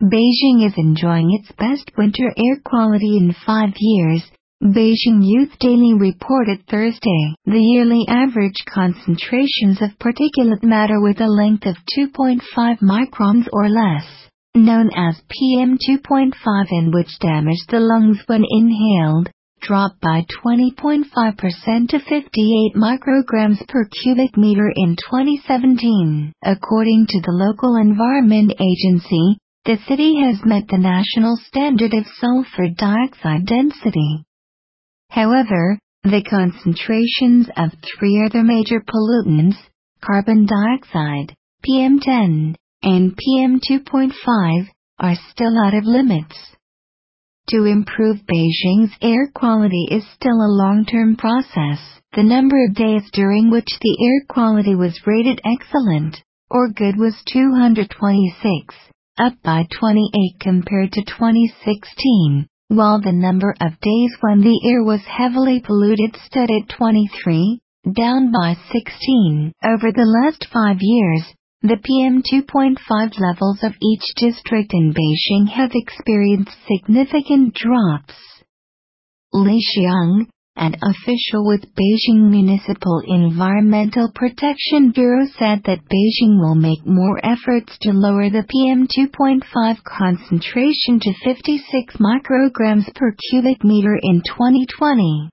Beijing is enjoying its best winter air quality in 5 years, Beijing Youth Daily reported Thursday. The yearly average concentrations of particulate matter with a length of 2.5 microns or less, known as PM2.5, and which damaged the lungs when inhaled, dropped by 20.5% to 58 micrograms per cubic meter in 2017. According to the local environment agency, the city has met the national standard of sulfur dioxide density. However, the concentrations of 3 other major pollutants, carbon dioxide, PM10, and PM2.5, are still out of limits. To improve Beijing's air quality is still a long-term process. The number of days during which the air quality was rated excellent, or good, was 226, up by 28 compared to 2016, while the number of days when the air was heavily polluted stood at 23, down by 16. Over the last 5 years, the PM2.5 levels of each district in Beijing have experienced significant drops. Li Xiang, an official with Beijing Municipal Environmental Protection Bureau, said that Beijing will make more efforts to lower the PM2.5 concentration to 56 micrograms per cubic meter in 2020.